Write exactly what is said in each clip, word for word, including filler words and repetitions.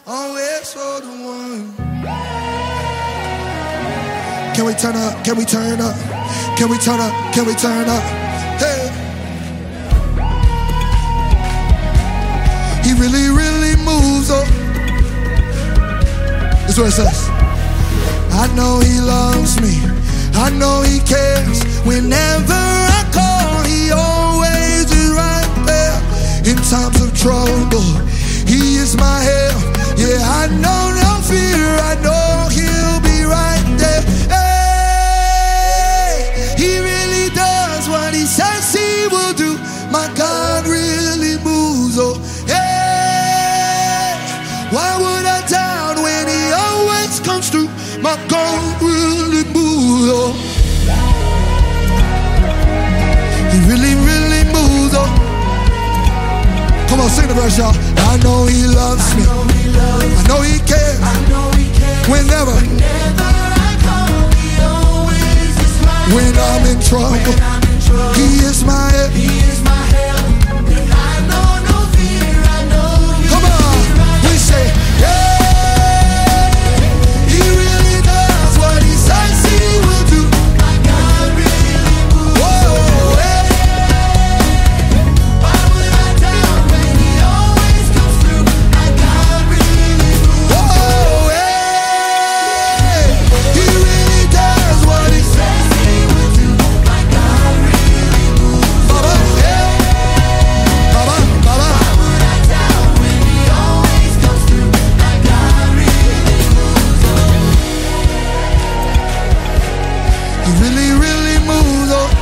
always for the one. Can we turn up? Can we turn up? Can we turn up? Can we turn up? Hey. He really, really moves up. This is what it says. I know he loves me. I know he cares. Whenever I call, he always is right there. In times of trouble, he is my help. Yeah, I know no fear. I know he'll be right there. Hey, he really does what he says he will do. My God really moves. Oh, hey, why would I doubt when he always comes through? My God really moves. Oh, he really, really moves. Oh, come on, sing the verse, y'all. I know he loves me. I know he cares. Whenever, when I'm in trouble, he is my help. Come on, we say, yeah, he really does what he says he will do. Whoa, hey. Why would I doubt when he always comes through? My God really moves. Whoa, hey. He really does what he says he will do. My God really moves. Baba, hey. Baba, Baba. Why would I doubt when he always comes through? My God really moves. He really, really moves. Oh,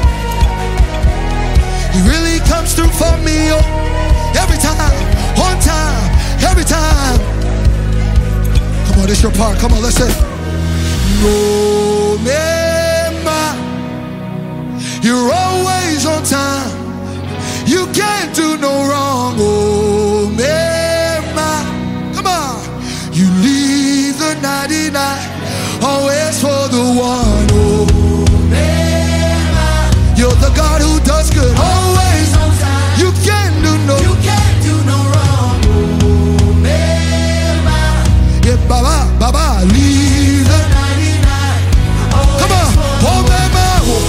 he really comes through for me. Oh, every time, on time, every time. Come on, this your part. Come on, let's say. No, Mema, you're always on time. You can't do no wrong. Oh, Mema, come on. You leave the ninety-nine, always for the one. Oh, Mema, you're the God who does good. Always on time. You can't do no. You can't do no wrong. Oh, Mema, yeah, Baba, Baba, leave the ninety-nine. Come on, oh, Mema,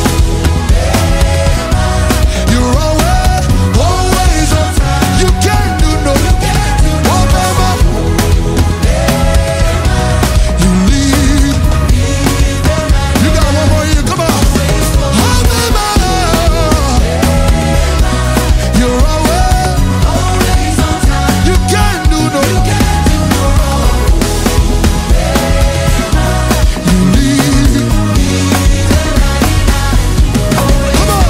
you're always, always on time. You can't do no. Oh, Mema, you leave. You got one more year. Come on. Oh, Mema, you're always, always on time. You can't do no. You leave. Come on.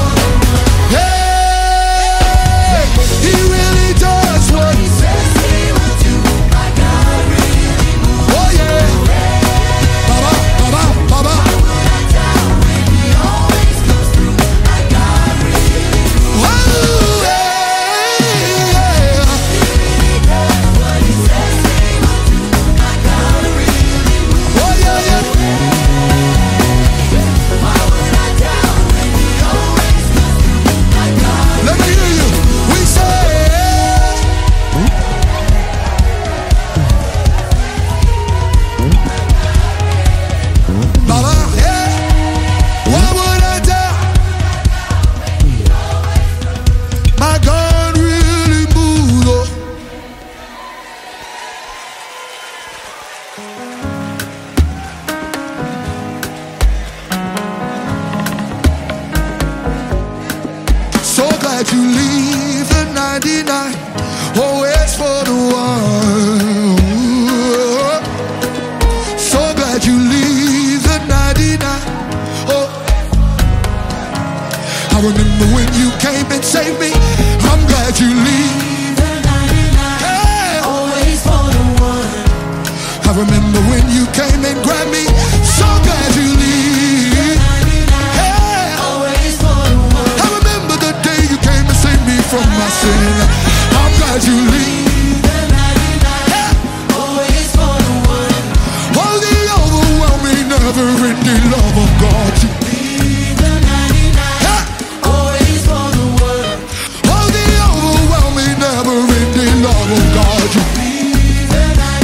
Hey, he really does what he says he will do. My God really moves. Oh yeah. Baba, Baba, Baba. Why would I doubt when he always comes through? My God really moves. Oh yeah. He really does what he says he will do. My God really moves. Oh yeah, yeah. Why would I doubt when he always comes through? My God. Let me hear you. We say, Baba, yeah. Why would I doubt? My God really moves. Oh. So glad you leave the ninety-nine, always for the one. So glad you leave the ninety-nine. Oh, I remember when you came and saved me. I'm glad you leave the ninety-nine, hey. Always for the one. I remember when you came and grabbed me. So glad you leave. Hey. Always for the one. I remember the day you came and saved me from my sin. I'm glad you leave the ninety-nine, hey. Always for the one. Oh, the overwhelming, never-ending love of God. You leave the ninety-nine, hey. Always for the one. Oh, the overwhelming, never-ending love of God. You leave the ninety-nine.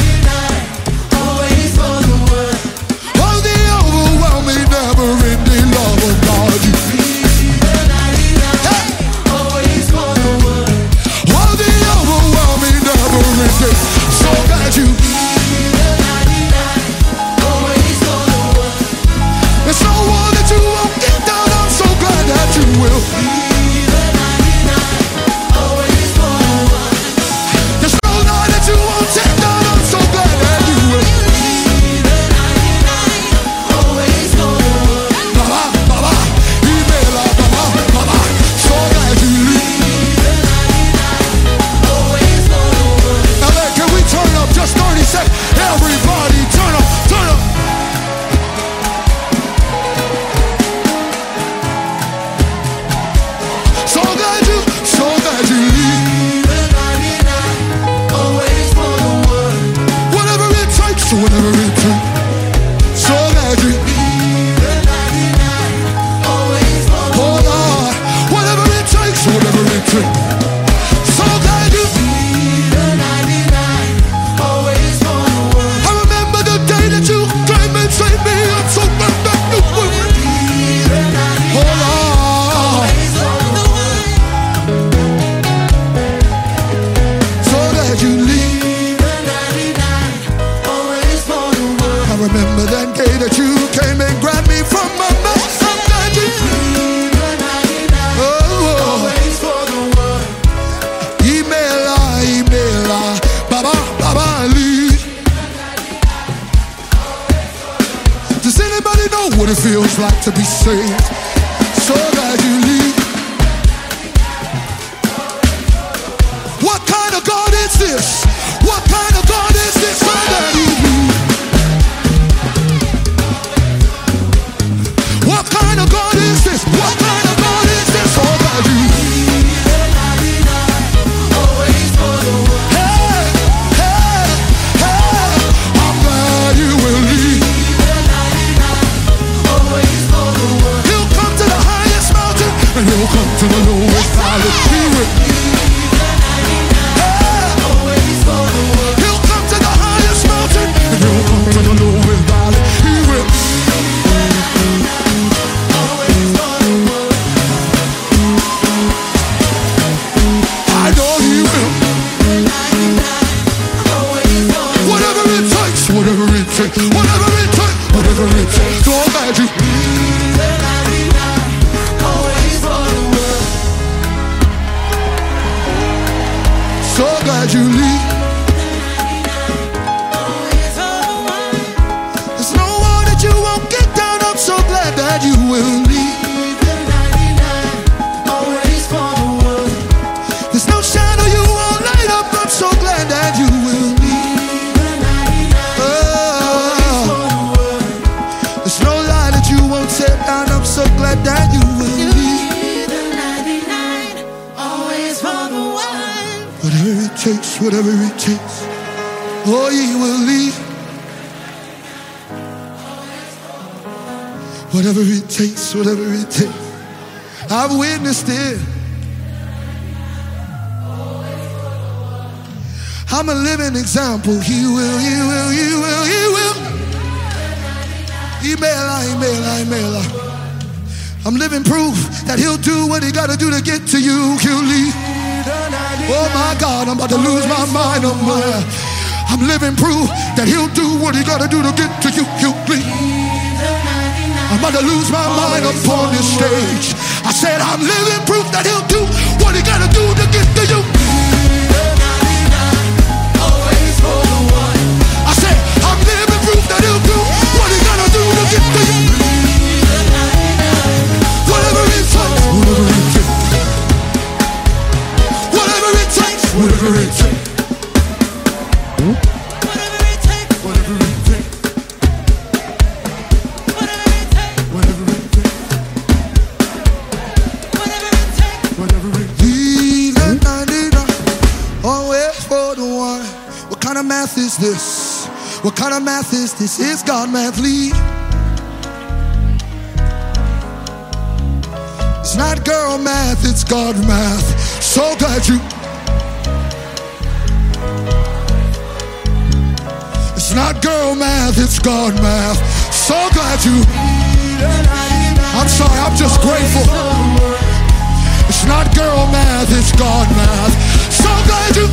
So whatever it takes. So glad you leave the ninety-nine, always for the one. Oh Lord, whatever it takes, whatever it takes. So glad you leave the ninety-nine, always for the one. I remember the day that you came and saved me. I'm so glad that you would leave the ninety-nine, oh Lord, always for the one. So glad you leave the ninety-nine, always for the one. I remember that day that you came and grabbed me from my mess. I'm glad you leave the ninety-nine, oh, always for the one. Email, email, Baba, Baba, leave. Does anybody know what it feels like to be saved? So glad you leave. What kind of God is this? What kind of God is this? So glad you leave. What kind of God is this? What kind of God is this? So glad you leave. Always for the one. Hey, hey, hey, I'm glad you will leave. Always for the one. He'll come to the highest mountain and he'll come to the lowest valley. He will. Hey, always for the one. He'll come to the highest mountain and he'll come to the lowest valley. He will. Always for the one. I know he will. Whatever it takes, whatever it takes, whatever it takes, whatever it takes. So glad you leave the ninety-nine, always for the one. So glad you leave. There's no war that you won't get down. I'm so glad that you will leave the ninety-nine, always for the one. There's no shadow you won't light up. I'm so glad that you will leave the ninety-nine, always for the one. There's no lie that you won't set down. I'm so glad that you will leave the ninety-nine, always for the one. Whatever it takes, whatever it takes. Oh, you will leave. Whatever it takes, whatever it takes. I've witnessed it. I'm a living example. He will, he will, he will, he will. Email, email, email. I'm living proof that he'll do what he gotta do to get to you. He'll leave. Oh my God, I'm about to lose my mind. I'm, uh, I'm living proof that he'll do what he gotta do to get to you. He'll leave. I'm about to lose my mind upon this stage. I said I'm living proof that he'll do what he gotta do to get to you. Always for the one. I said I'm living proof that he'll do what he gotta do to get to you. Whatever it takes, whatever it takes, whatever it takes, whatever it takes. What kind of math is this? What kind of math is this? It's God math, lead. It's not girl math, it's God math. So glad you. It's not girl math, it's God math. So glad you. I'm sorry, I'm just grateful. It's not girl math, it's God math. So glad you.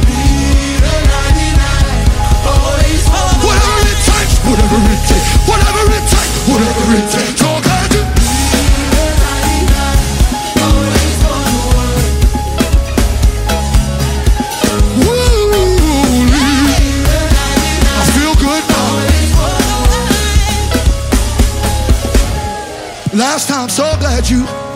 Whatever it takes, whatever it takes, whatever it takes, whatever it takes. So glad you. Woo! I feel good now. Last time, so glad you.